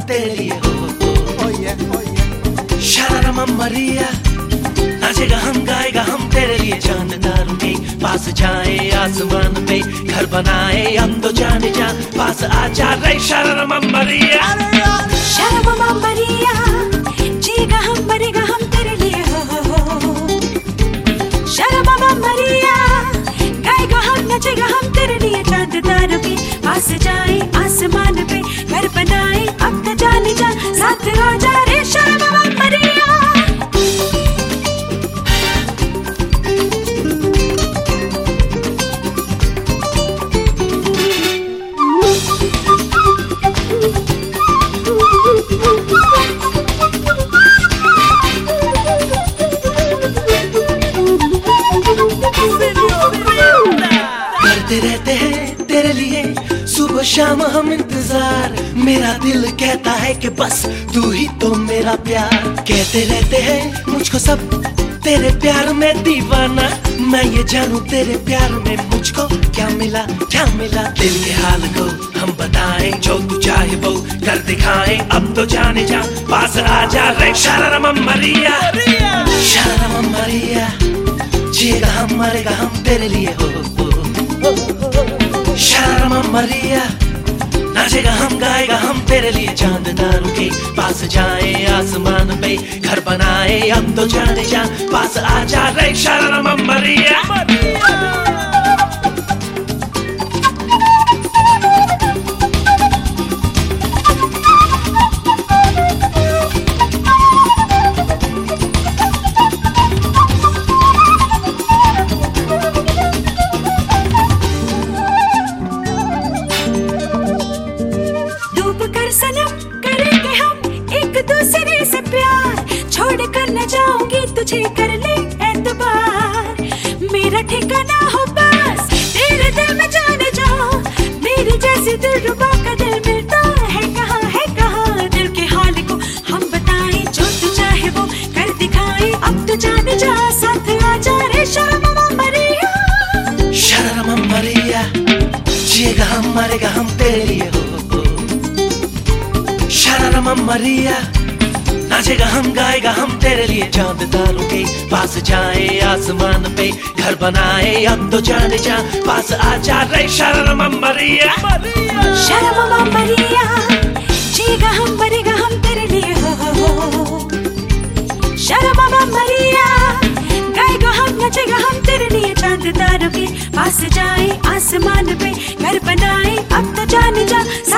तेरे लिए हो। शरारम मरिया नाचेगा हम गाएगा हम तेरे लिए, चांद तारों के पास जाए आसमान पे घर बनाए हम तो जाने जा, पास आ जा रे शरारम मरिया। शरारम मरिया जीगा हम मरेगा हम तेरे लिए हो। शरारम मरिया गाएगा हम नचेगा हम तेरे लिए, चांद तारों के पास जाए आसमान पे घर बनाए अब तो जाने जा, साथ हो जा रे शरारम मरिया। करते रहते हैं तेरे लिए सुबह शाम हम इंतजार, मेरा दिल कहता है कि बस तू ही तो मेरा प्यार। कहते रहते हैं मुझको सब तेरे प्यार में दीवाना, मैं ये जानूं तेरे प्यार में मुझको क्या मिला क्या मिला। दिल के हाल को हम बताएं जो तू चाहे वो कर दिखाएं अब तो जाने जा, पास आ जा रे शरारम मरिया। शरारम मरिया जिएगा हम मरेगा हम तेरे लिए हो। शरारम मरिया नाचेगा हम गाएगा हम तेरे लिए, चांद तारों के पास जाए आसमान पे घर बनाए हम तो जाने जा, पास आ जा रे शरारम मरिया। सनम करेंगे हम एक दूसरे से प्यार, छोड़ कर न जाऊंगी तुझे कर ले एतबार। मेरा ठिकाना हो बस तेरे दिल में जाने जाओ, मेरी जैसी दिलरुबा का दिल मिलता है कहाँ दिल के हाल को हम बताएं जो तू चाहे वो कर दिखाएं अब तो जाने जा, साथ आ जा रे शरारम मरिया। शरारम मरिया जिएगा हम मरेगा हम तेरे लिए हो। शरारम मरिया नाचेगा हम गाएगा हम तेरे लिए, चांद तारों के पास जाए आसमान पे घर बनाए अब तो जाने जा, पास आ जा रे शरारम मरिया। शरारम मरिया जीगा हम मरेगा हम तेरे लिए हो। शरारम मरिया गाएगा हम नचेगा हम तेरे लिए, चांद तारों के पास जाए आसमान पे घर बनाए अब तो जाने जा।